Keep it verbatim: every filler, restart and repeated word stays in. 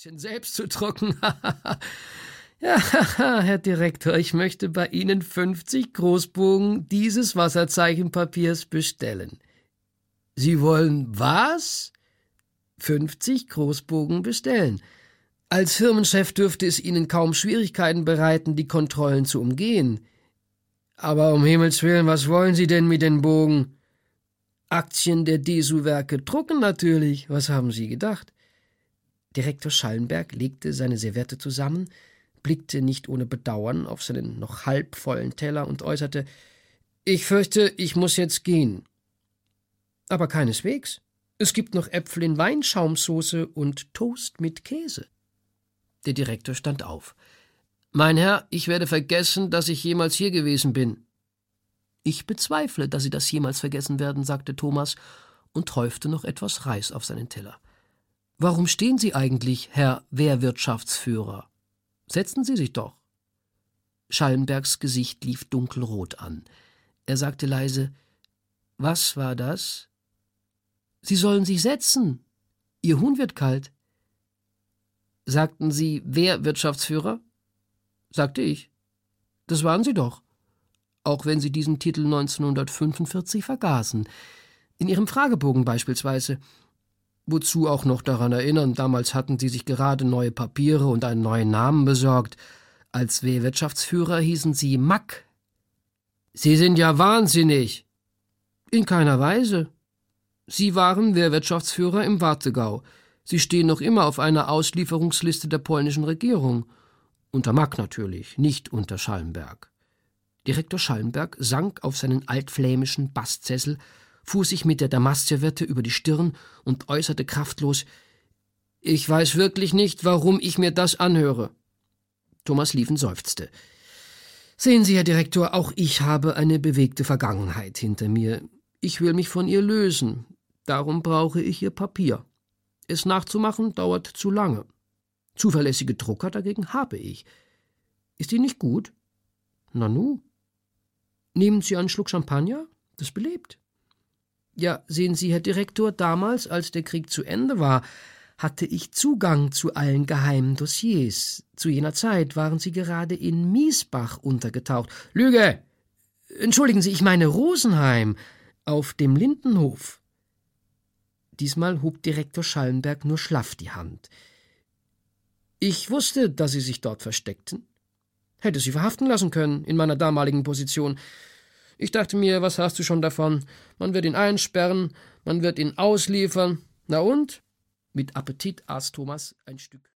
Aktien selbst zu drucken. Ja, Herr Direktor, ich möchte bei Ihnen fünfzig Großbogen dieses Wasserzeichenpapiers bestellen. Sie wollen was? fünfzig Großbogen bestellen. Als Firmenchef dürfte es Ihnen kaum Schwierigkeiten bereiten, die Kontrollen zu umgehen. Aber um Himmels Willen, was wollen Sie denn mit den Bogen? Aktien der Desu-Werke drucken natürlich. Was haben Sie gedacht? Direktor Schallenberg legte seine Serviette zusammen, blickte nicht ohne Bedauern auf seinen noch halb vollen Teller und äußerte: »Ich fürchte, ich muss jetzt gehen.« »Aber keineswegs. Es gibt noch Äpfel in Weinschaumsoße und Toast mit Käse.« Der Direktor stand auf. »Mein Herr, ich werde vergessen, dass ich jemals hier gewesen bin.« »Ich bezweifle, dass Sie das jemals vergessen werden«, sagte Thomas und häufte noch etwas Reis auf seinen Teller. »Warum stehen Sie eigentlich, Herr Wehrwirtschaftsführer? Setzen Sie sich doch.« Schallenbergs Gesicht lief dunkelrot an. Er sagte leise: »Was war das?« »Sie sollen sich setzen. Ihr Huhn wird kalt.« »Sagten Sie Wehrwirtschaftsführer?« »Sagte ich. Das waren Sie doch. Auch wenn Sie diesen Titel neunzehnhundertfünfundvierzig vergaßen. In Ihrem Fragebogen beispielsweise. Wozu auch noch daran erinnern, damals hatten Sie sich gerade neue Papiere und einen neuen Namen besorgt. Als Wehrwirtschaftsführer hießen Sie Mack.« »Sie sind ja wahnsinnig!« »In keiner Weise. Sie waren Wehrwirtschaftsführer im Warthegau. Sie stehen noch immer auf einer Auslieferungsliste der polnischen Regierung. Unter Mack natürlich, nicht unter Schallenberg.« Direktor Schallenberg sank auf seinen altflämischen Bastsessel, fuhr sich mit der Damastserviette über die Stirn und äußerte kraftlos: »Ich weiß wirklich nicht, warum ich mir das anhöre.« Thomas Lieven seufzte. »Sehen Sie, Herr Direktor, auch ich habe eine bewegte Vergangenheit hinter mir. Ich will mich von ihr lösen. Darum brauche ich Ihr Papier. Es nachzumachen dauert zu lange. Zuverlässige Drucker dagegen habe ich. Ist Ihnen nicht gut? Nanu. Nehmen Sie einen Schluck Champagner? Das belebt. Ja, sehen Sie, Herr Direktor, damals, als der Krieg zu Ende war, hatte ich Zugang zu allen geheimen Dossiers. Zu jener Zeit waren Sie gerade in Miesbach untergetaucht. Lüge! Entschuldigen Sie, ich meine Rosenheim, auf dem Lindenhof.« Diesmal hob Direktor Schallenberg nur schlaff die Hand. »Ich wusste, dass Sie sich dort versteckten. Hätte Sie verhaften lassen können, in meiner damaligen Position. Ich dachte mir, was hast du schon davon? Man wird ihn einsperren, man wird ihn ausliefern. Na und?« Mit Appetit aß Thomas ein Stück